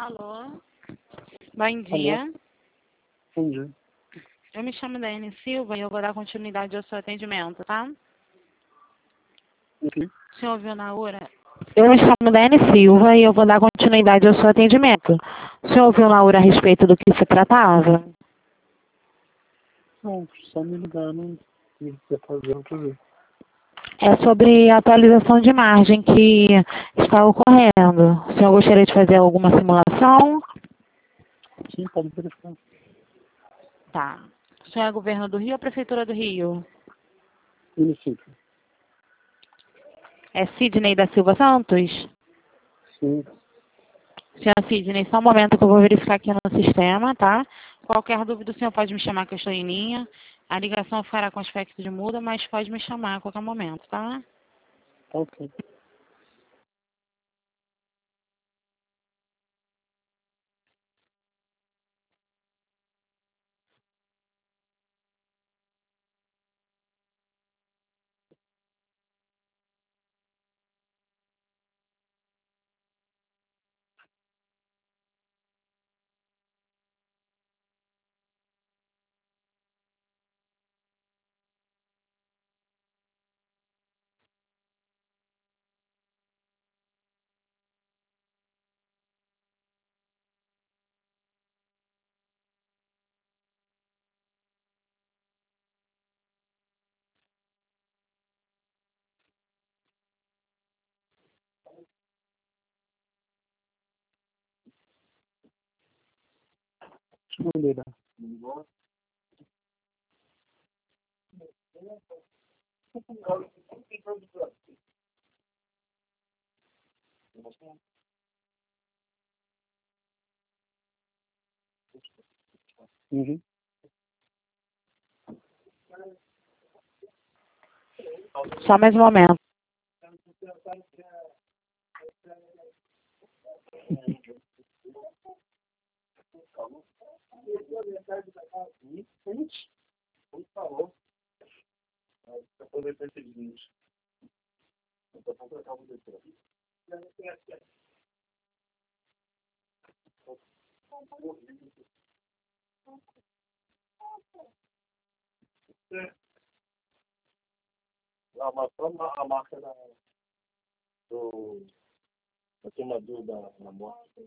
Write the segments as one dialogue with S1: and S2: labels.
S1: Alô? Bom
S2: Alô?
S1: dia.
S2: Bom dia.
S1: Eu me chamo Daiane Silva e eu vou dar continuidade ao seu atendimento, tá?
S2: Ok.
S1: O senhor ouviu na hora? Eu me chamo Daiane Silva e eu vou dar continuidade ao seu atendimento. O senhor ouviu na hora a respeito do que se tratava?
S2: Não, só me ligaram e quer fazer outra vez.
S1: É sobre a atualização de margem que está ocorrendo. O senhor gostaria de fazer alguma simulação?
S2: Sim, pode verificar.
S1: Tá. O senhor é governo do Rio ou Prefeitura do Rio?
S2: Município.
S1: É Sidney da Silva Santos?
S2: Sim.
S1: Senhora Sidney, só um momento que eu vou verificar aqui no sistema, tá? Qualquer dúvida o senhor pode me chamar que eu estou em linha. A ligação fará com aspecto de muda, mas pode me chamar a qualquer momento, tá?
S2: Tá ok. Deixa eu olhar. Uhum.
S1: Só mais um momento.
S2: A marca do queimador da moto.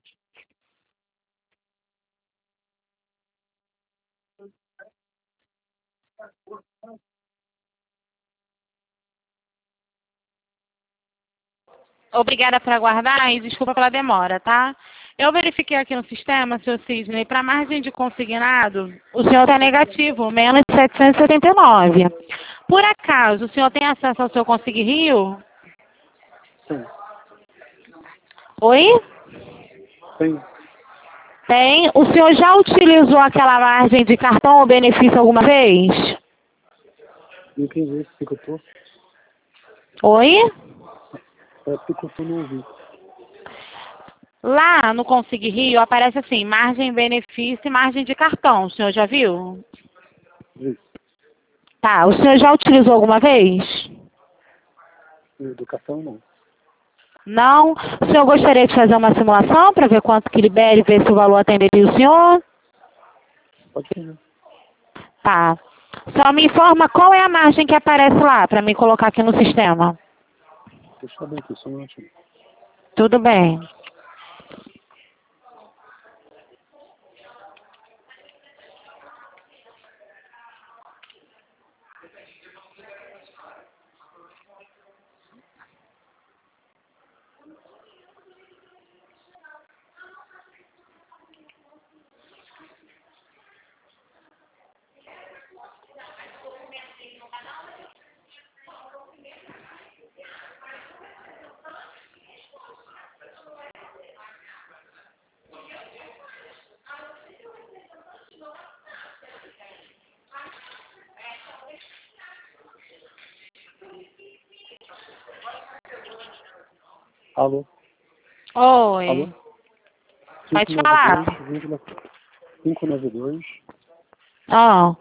S1: Obrigada por aguardar e desculpa pela demora, tá? Eu verifiquei aqui no sistema, seu Sidney, para margem de consignado, o senhor está negativo, menos 779. Por acaso, o senhor tem acesso ao seu Consigne Rio?
S2: Sim.
S1: Oi?
S2: Sim.
S1: Tem. O senhor já utilizou aquela margem de cartão ou benefício alguma vez?
S2: Não entendi. Picotou?
S1: Oi?
S2: Picotou, não ouvi.
S1: Lá no Consigne Rio aparece assim, margem, benefício e margem de cartão. O senhor já viu?
S2: Vi.
S1: Tá. O senhor já utilizou alguma vez?
S2: Educação, não.
S1: Não? O senhor gostaria de fazer uma simulação para ver quanto que libera e ver se o valor atenderia o senhor?
S2: Pode fazer.
S1: Tá. Só me informa qual é a margem que aparece lá, para me colocar aqui no sistema.
S2: Deixa eu saber aqui, só um minutinho.
S1: Tudo bem.
S2: Alô?
S1: Oi.
S2: Alô?
S1: Pode falar.
S2: 592,592,45.
S1: Ó,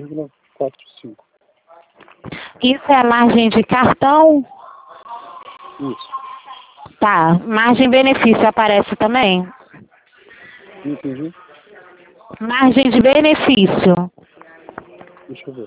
S1: isso é a margem de cartão?
S2: Isso.
S1: Tá. Margem benefício aparece também?
S2: Não entendi?
S1: Margem de benefício.
S2: Deixa eu ver.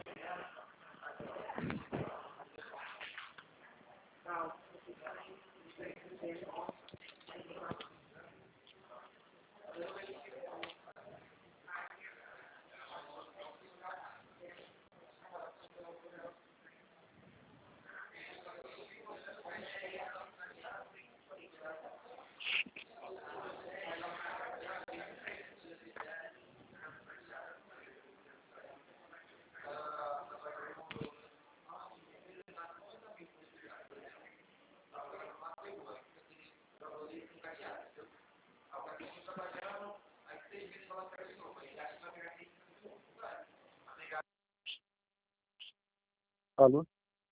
S2: Alô?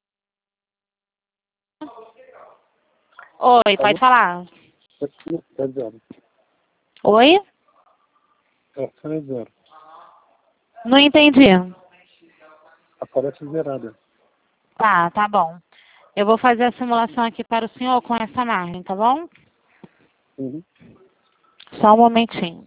S1: Oi,
S2: Alô?
S1: pode falar.
S2: É zero.
S1: Oi?
S2: Essa é zero.
S1: Não entendi.
S2: Aparece zerada.
S1: Tá bom. Eu vou fazer a simulação aqui para o senhor com essa margem, tá bom?
S2: Uhum.
S1: Só um momentinho.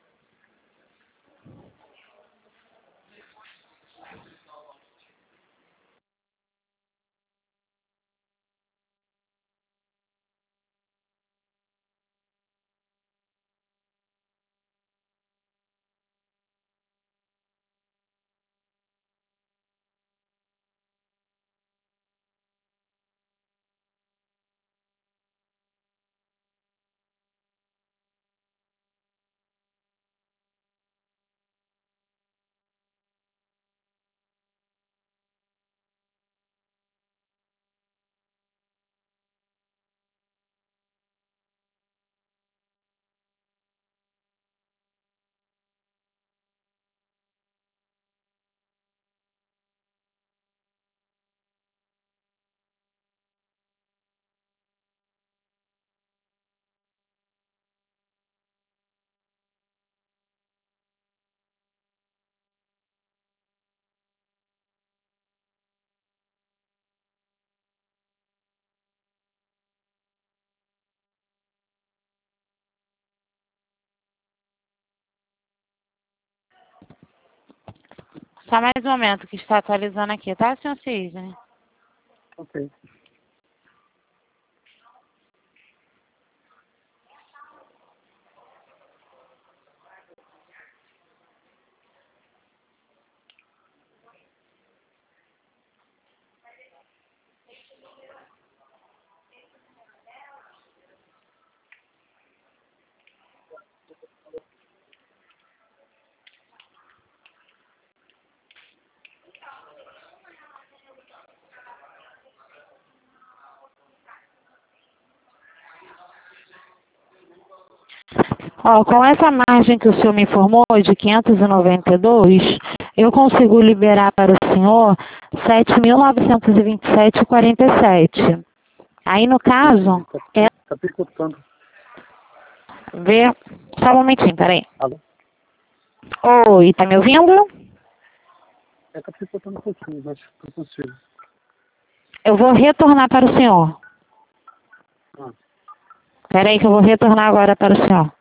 S1: Só mais um momento que está atualizando aqui, tá, senhor Cisne?
S2: Ok.
S1: Ó, com essa margem que o senhor me informou, de 592, eu consigo liberar para o senhor 7.927,47. Aí, no caso,
S2: Tá picotando.
S1: vê... Só um momentinho, peraí.
S2: Alô?
S1: Oi, tá me ouvindo?
S2: Tá picotando um pouquinho, mas eu consigo.
S1: Eu vou retornar para o senhor.
S2: Ah.
S1: Peraí que eu vou retornar agora para o senhor.